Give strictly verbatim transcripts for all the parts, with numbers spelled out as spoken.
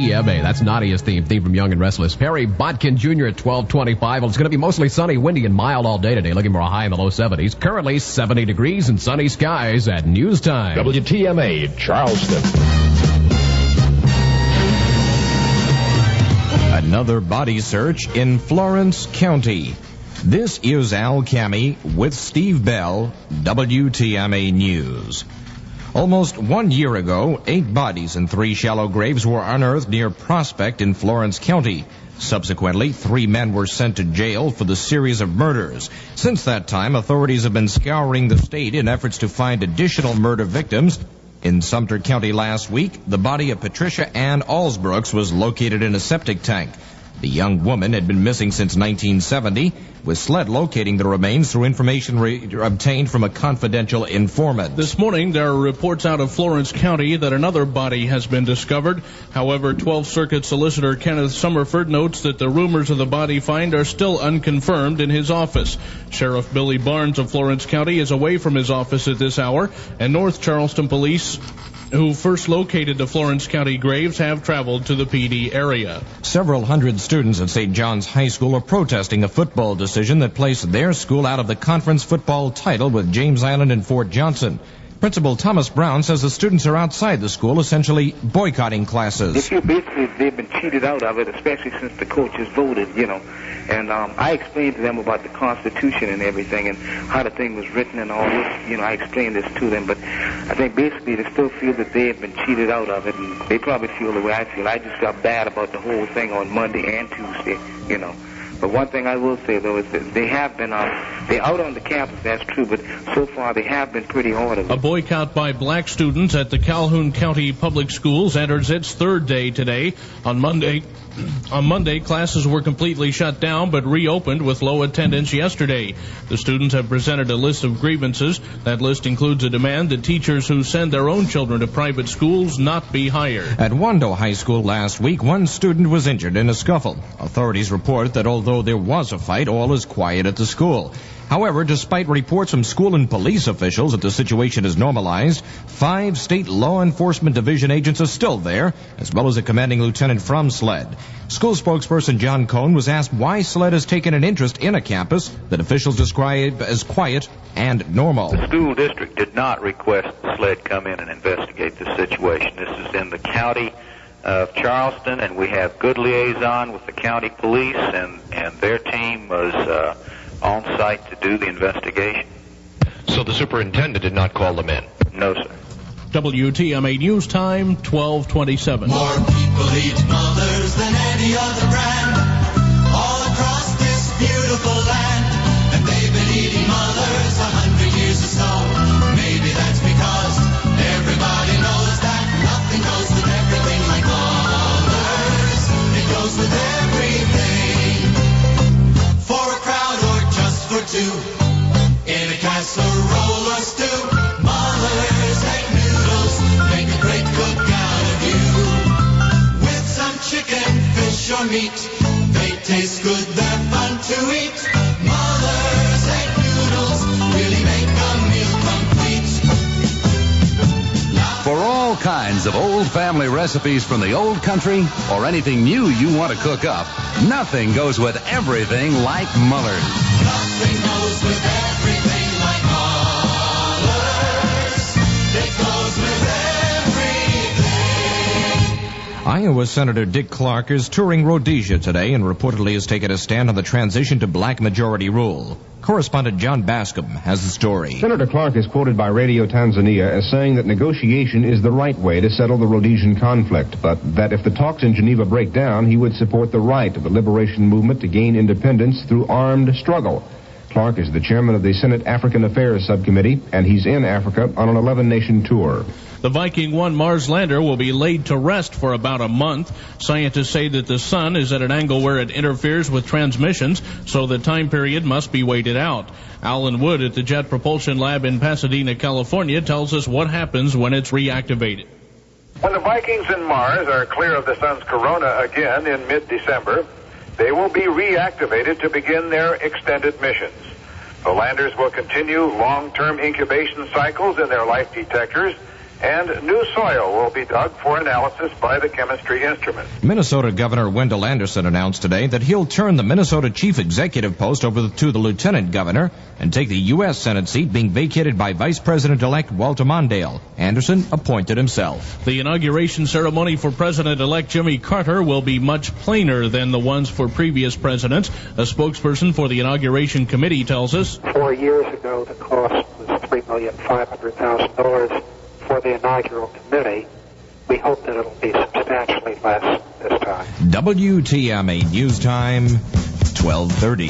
T M A. That's Nadia's theme, theme from Young and Restless. Perry Botkin Junior at twelve twenty-five. Well, it's going to be mostly sunny, windy, and mild all day today, looking for a high in the low seventies. Currently seventy degrees and sunny skies at news time. W T M A, Charleston. Another body search in Florence County. This is Al Cammie with Steve Bell, W T M A News. Almost one year ago, eight bodies and three shallow graves were unearthed near Prospect in Florence County. Subsequently, three men were sent to jail for the series of murders. Since that time, authorities have been scouring the state in efforts to find additional murder victims. In Sumter County last week, the body of Patricia Ann Allsbrooks was located in a septic tank. The young woman had been missing since nineteen seventy, with SLED locating the remains through information re- obtained from a confidential informant. This morning, there are reports out of Florence County that another body has been discovered. However, twelfth Circuit Solicitor Kenneth Summerford notes that the rumors of the body find are still unconfirmed in his office. Sheriff Billy Barnes of Florence County is away from his office at this hour, and North Charleston Police, who first located the Florence County graves, have traveled to the P D area. Several hundred students at Saint John's High School are protesting a football decision that placed their school out of the conference football title with James Island and Fort Johnson. Principal Thomas Brown says the students are outside the school, essentially boycotting classes. They feel basically they've been cheated out of it, especially since the coaches voted, you know. And um, I explained to them about the Constitution and everything and how the thing was written and all this. You know, I explained this to them, but I think basically they still feel that they have been cheated out of it, and they probably feel the way I feel. I just got bad about the whole thing on Monday and Tuesday, you know. But one thing I will say, though, is that they have been um, they're out on the campus, that's true, but so far they have been pretty orderly. A boycott by black students at the Calhoun County Public Schools enters its third day today. On Monday, on Monday, classes were completely shut down but reopened with low attendance yesterday. The students have presented a list of grievances. That list includes a demand that teachers who send their own children to private schools not be hired. At Wando High School last week, one student was injured in a scuffle. Authorities report that although there was a fight, all is quiet at the school. However, despite reports from school and police officials that the situation is normalized, five state law enforcement division agents are still there, as well as a commanding lieutenant from SLED. School spokesperson John Cohn was asked why SLED has taken an interest in a campus that officials describe as quiet and normal. The school district did not request SLED come in and investigate this situation. This is in the county of Charleston, and we have good liaison with the county police, and, and their team was uh, on site to do the investigation. So the superintendent did not call them in? No, sir. W T M A News Time, twelve twenty-seven. More people eat mothers than any other brand all across this beautiful land, and they've been eating mothers a hundred years or so. Maybe that's because everybody knows that nothing goes with everything like mothers. It goes with everything. For a crowd or just for two, in a casserole or stew, mothers egg noodles make a great cook out of you. With some chicken, fish or meat, they taste good, they're fun to eat. Mother's egg noodles really make a meal complete. For all kinds of old family recipes from the old country or anything new you want to cook up, nothing goes with everything like Muller's. Nothing goes with everything like Muller's. It goes with everything. Iowa Senator Dick Clark is touring Rhodesia today and reportedly has taken a stand on the transition to black majority rule. Correspondent John Bascom has the story. Senator Clark is quoted by Radio Tanzania as saying that negotiation is the right way to settle the Rhodesian conflict, but that if the talks in Geneva break down, he would support the right of the liberation movement to gain independence through armed struggle. Clark is the chairman of the Senate African Affairs Subcommittee, and he's in Africa on an eleven-nation tour. The Viking one Mars lander will be laid to rest for about a month. Scientists say that the sun is at an angle where it interferes with transmissions, so the time period must be waited out. Alan Wood at the Jet Propulsion Lab in Pasadena, California, tells us what happens when it's reactivated. When the Vikings and Mars are clear of the sun's corona again in mid-December, they will be reactivated to begin their extended missions. The landers will continue long-term incubation cycles in their life detectors and new soil will be dug for analysis by the chemistry instrument. Minnesota Governor Wendell Anderson announced today that he'll turn the Minnesota chief executive post over to the lieutenant governor and take the U S Senate seat being vacated by Vice President-elect Walter Mondale. Anderson appointed himself. The inauguration ceremony for President-elect Jimmy Carter will be much plainer than the ones for previous presidents. A spokesperson for the inauguration committee tells us. Four years ago, the cost was three million five hundred thousand dollars for the inaugural committee. We hope that it'll be substantially less this time. W T M A News Time, twelve thirty.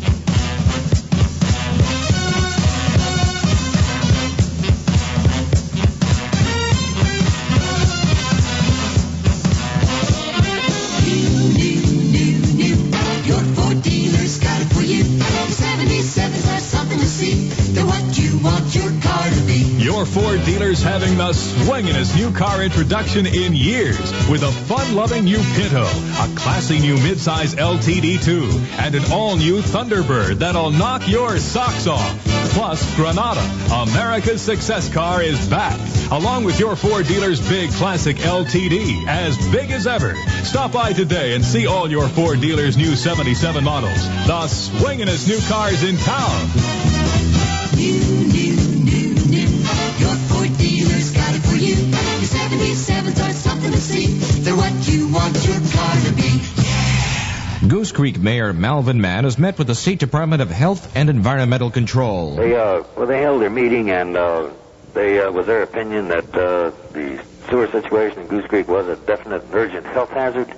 Your Ford dealers having the swingin'est new car introduction in years with a fun-loving new Pinto, a classy new midsize L T D two, and an all-new Thunderbird that'll knock your socks off. Plus, Granada, America's success car, is back, along with your Ford dealers' big classic L T D, as big as ever. Stop by today and see all your Ford dealers' new seventy-seven models, the swingin'est new cars in town. New, new, new, new. Your Ford dealer's got it for you. Your seventy-sevens are something to see. They're what you want your car to be. Goose Creek Mayor Malvin Mann has met with the State Department of Health and Environmental Control. They uh, well, they held their meeting, and uh, they uh, was their opinion that uh, the sewer situation in Goose Creek was a definite urgent health hazard,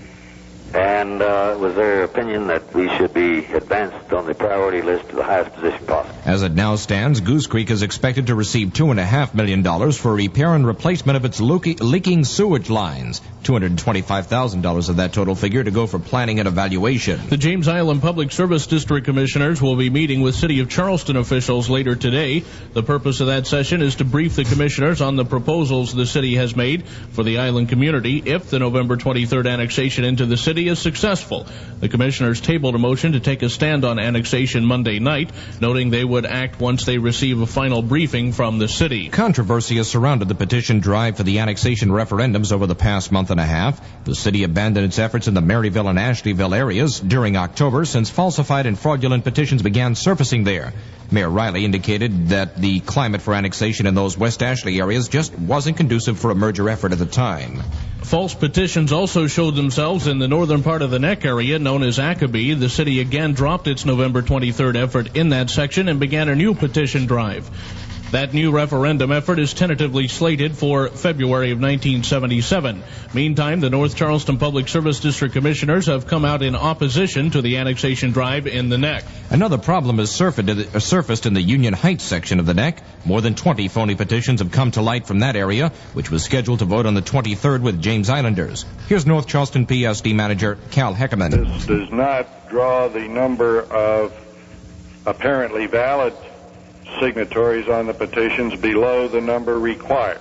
and uh, it was their opinion that we should be advanced on the priority list to the highest position possible. As it now stands, Goose Creek is expected to receive two and a half million dollars for repair and replacement of its leaky, leaking sewage lines. two hundred twenty-five thousand dollars of that total figure to go for planning and evaluation. The James Island Public Service District Commissioners will be meeting with City of Charleston officials later today. The purpose of that session is to brief the commissioners on the proposals the city has made for the island community if the November twenty-third annexation into the city is successful. The commissioners tabled a motion to take a stand on annexation Monday night, noting they would act once they receive a final briefing from the city. Controversy has surrounded the petition drive for the annexation referendums over the past month and a half. The city abandoned its efforts in the Maryville and Ashleyville areas during October since falsified and fraudulent petitions began surfacing there. Mayor Riley indicated that the climate for annexation in those West Ashley areas just wasn't conducive for a merger effort at the time. False petitions also showed themselves in the northern part of the Neck area known as Ackaby. The city again dropped its November twenty-third effort in that section and began a new petition drive. That new referendum effort is tentatively slated for February of nineteen seventy-seven. Meantime, the North Charleston Public Service District Commissioners have come out in opposition to the annexation drive in the Neck. Another problem has surfaced in the Union Heights section of the Neck. More than twenty phony petitions have come to light from that area, which was scheduled to vote on the twenty-third with James Islanders. Here's North Charleston P S D Manager Cal Heckerman. This does not draw the number of apparently valid signatories on the petitions below the number required.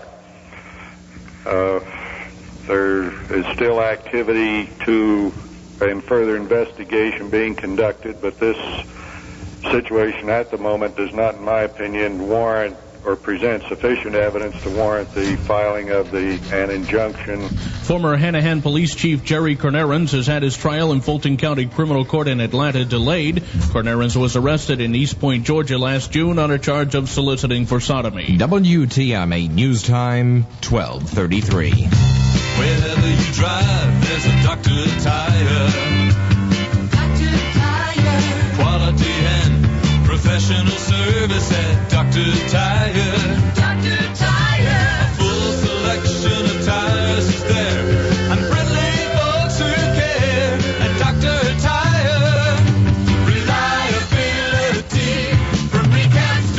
Uh, there is still activity to and further investigation being conducted, but this situation at the moment does not, in my opinion, warrant or present sufficient evidence to warrant the filing of the an injunction. Former Hanahan Police Chief Jerry Kornerens has had his trial in Fulton County Criminal Court in Atlanta delayed. Kornerens was arrested in East Point, Georgia last June on a charge of soliciting for sodomy. W T M A News Time, twelve thirty-three. Wherever you drive, there's a Doctor Tire. Doctor Tire. Quality and professional service at Doctor Tire. Doctor Tire. A full selection of tires is there, and friendly folks who care at Doctor Tire. Reliability from recaps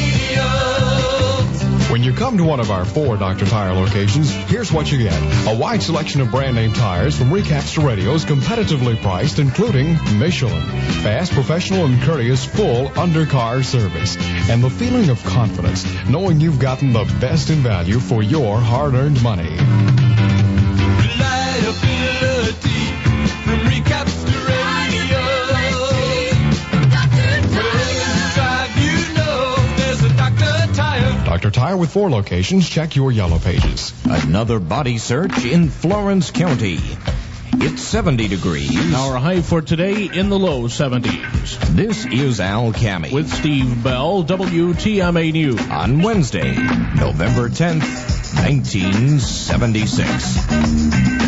to radios. When you come to one of our four Doctor Tire locations, here's what you get. A wide selection of brand name tires from recaps to radios, competitively priced, including Michelin. Fast, professional, and courteous full undercar service. And the feeling of confidence, knowing you've gotten the best in value for your hard-earned money. Reliability from recaps to radios. Doctor Tire. Drive, you know there's a Doctor Tire. Doctor Tire with four locations. Check your yellow pages. Another body search in Florence County. It's seventy degrees. Our high for today in the low seventies. This is Al Cammy. With Steve Bell, W T M A News. On Wednesday, November tenth, nineteen seventy-six.